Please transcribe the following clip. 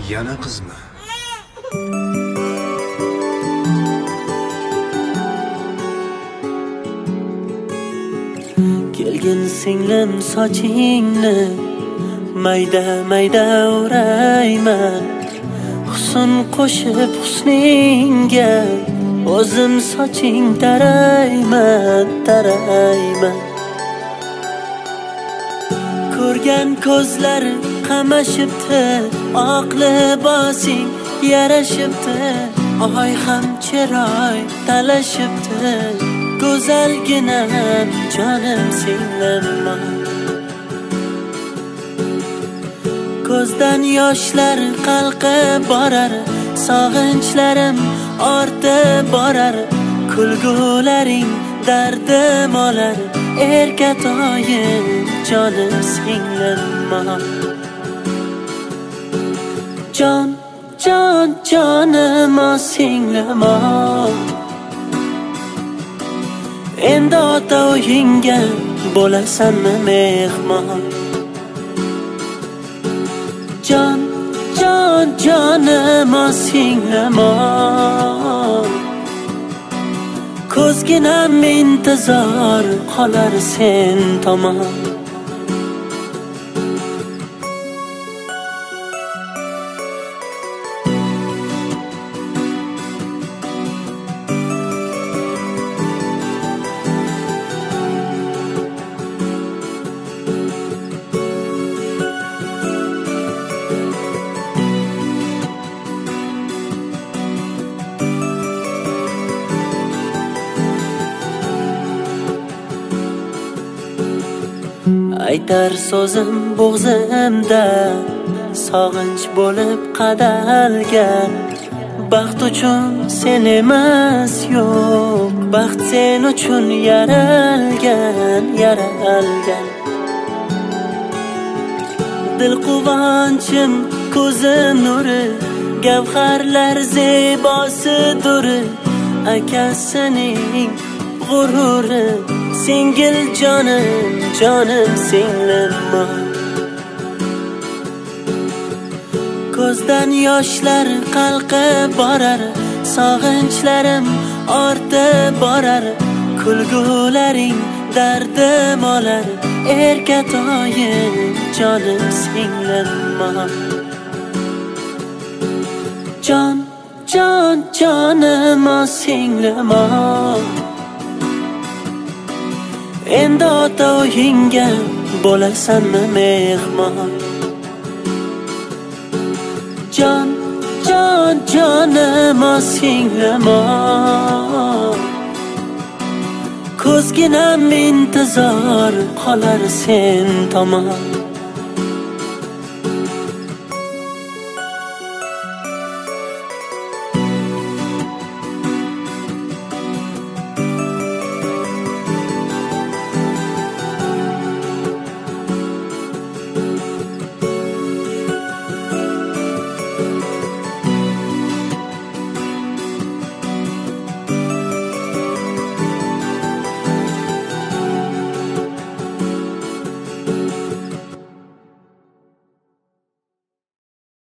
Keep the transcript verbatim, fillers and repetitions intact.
Yana qizmi? Kelgin singlim sochingni mayda mayda o'rayman, husn qo'shib husningga o'zim soching tarayman, tarayman. Ko'rgan ko'zlar qamashibdi, oq libosing yarashibdi, oy ham chiroy talashibdi, go'zalgina jonim singlim. Ko'zdan yoshlar qalqib borar, sog'inchlarim ortib borar, kulgularing dardim olar, erkatoyim jonim singlim. Jon, jon, jonim o singlim. Endi ota uyingga bo'lasanmi mehmon? Jon, jon, jonim o singlim. Ko'zginam intizor qolar sen tomon. Aytar so'zim bo'g'zimda sog'inch bo'lib qadalgan, baxt uchun sen emas yo'q, baxt sen uchun yaralgan, yaralgan. Dil quvonchim ko'zim nuri, gavharlar zebosidir, akasining g'ururi, singil jonim, jonim singlim. Ko'zdan yoshlar qalqib borar, sog'inchlarim ortib borar, kulgularing dardim olar, erkatoyim jonim singlim. Jon, jon, jonim o singlim. Endi ota uyingga bo'lasanmi mehmon? Jon, jon, jonim o singlim. Ko'zginam intizor qolar sen tomon.